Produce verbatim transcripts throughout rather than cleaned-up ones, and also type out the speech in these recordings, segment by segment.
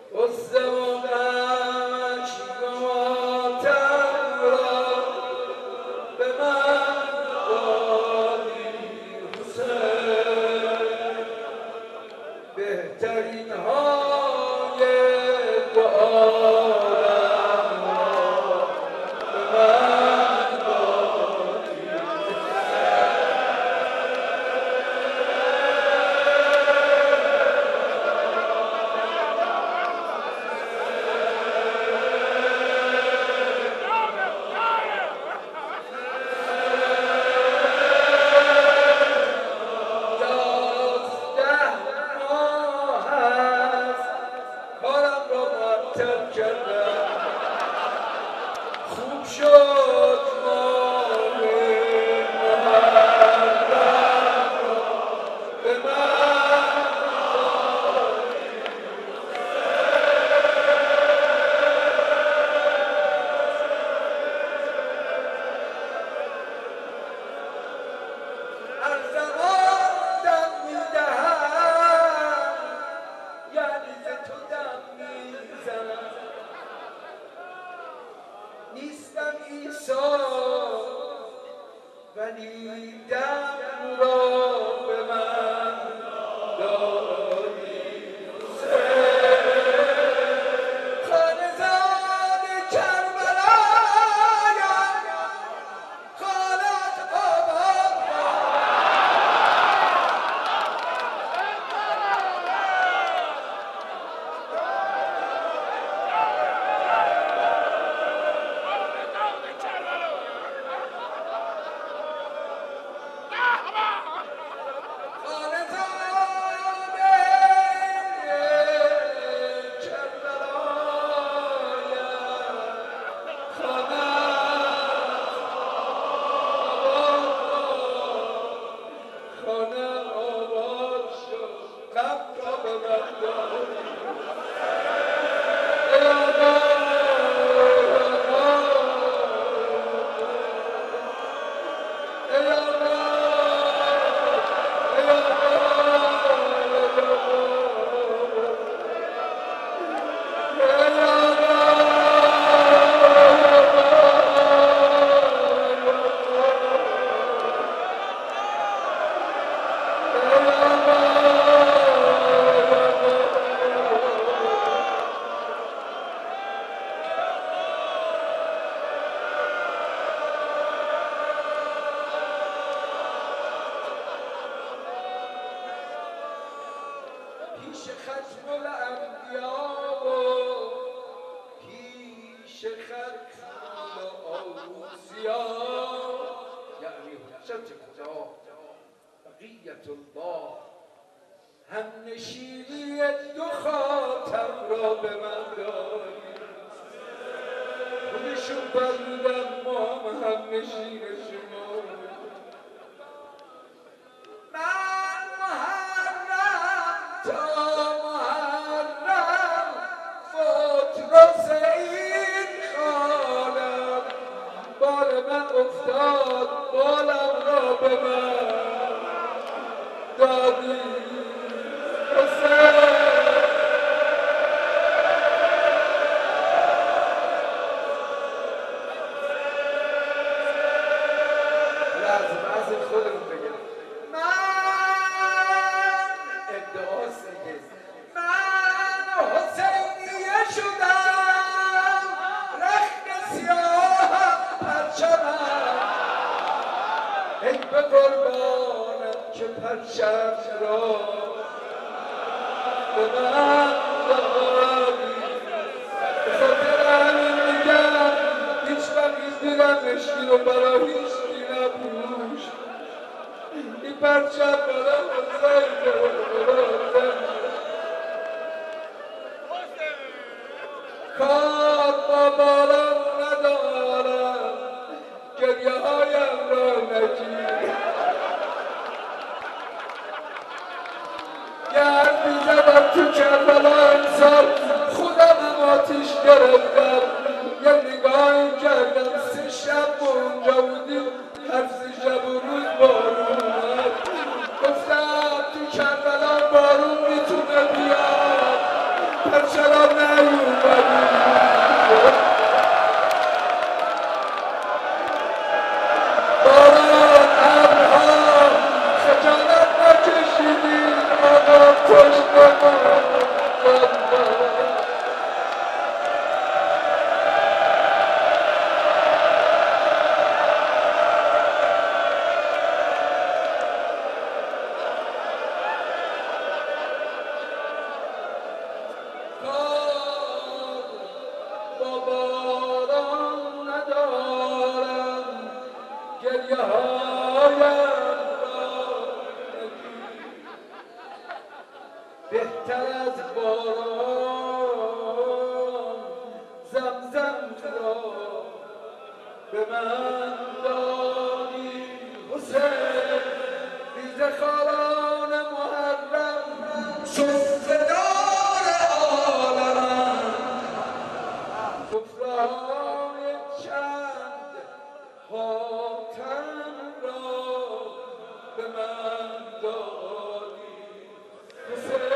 Perşembe باران ندارم گریه هایم بهتر از باران زمزم را به من دادی حسین ریزه خاران محرم سفره‌دار عالمم سفره‌های چند حاتم را به من دادی حسین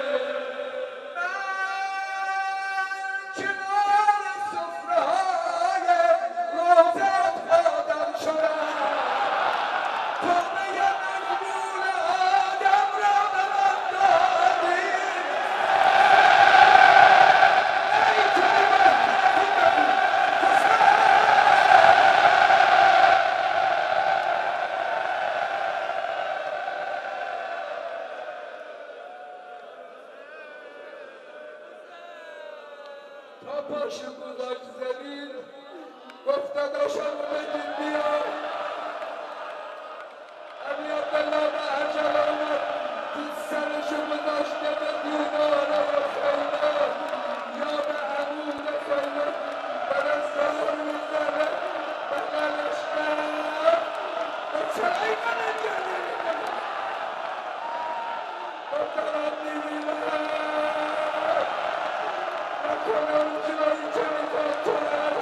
تا پاشو گذاشت زمین گفت داداشم بگیر بیا علی عبدالله به عجل آمد تو سرشو گذاشته به دیواره خیمه یا به عمود خیمه به دستان میزنه بغلش کرد به چرای من گریه میکنه گفت دارم میبینم کنم جایی که میخواد تو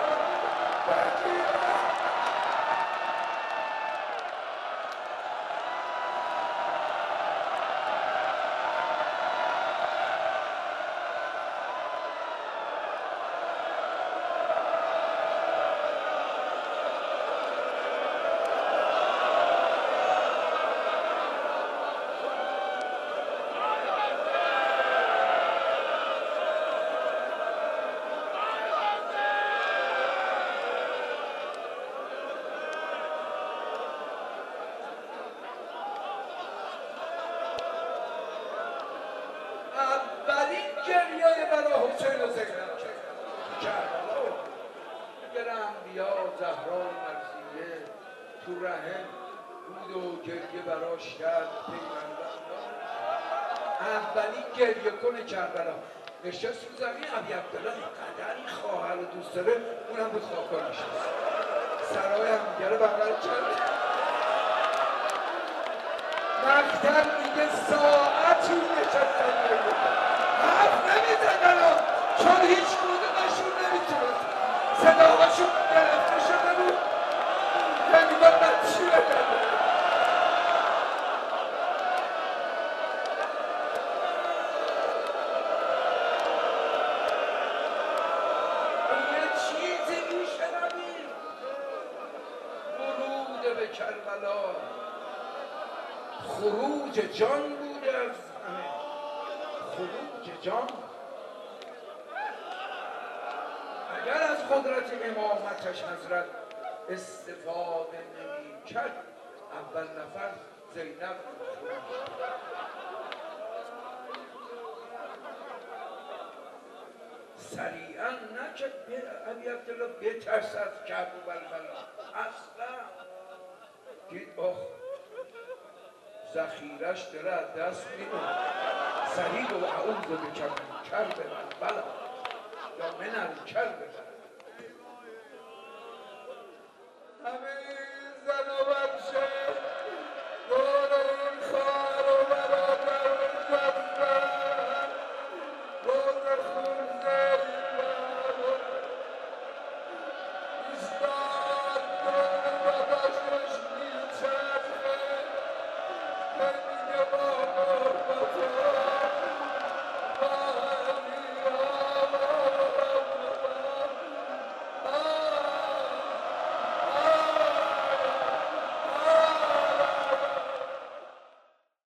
گریه برای حسین و زینب کربلا دیگر انبیا زهرا و مرثیه تو رحم بود و گریه براش کرد پیغمبر اولین گریه کنه کربلا نشست رو زمین ابی عبدالله اینقدر این خواهر رو دوست داره اونم بود خواهر نشست سرای همدیگه رو بغل کرد مقتل میگه ساعتی نشستن حرف نمیزدن چون هیچ کدومشون نمیتونست صداهاشون گرفته شده بود نمیداد من چی بگم یه چیزی میشنویم ورود به کربلا خروج جان بوده از همه خروج جان اگر از قدرت امامتش حضرت استفاده نمی کرد اول نفر زینب خروج سریعا نه که ابی عبدالله بترس از کعب و بلبلا اصلا دید آخ ذخیرش داره از دست میره سریع و اعوذ بکم من کرب بلا یا من الکرب همین زن و بچه دور این خواهر و برادر جفتن روز خون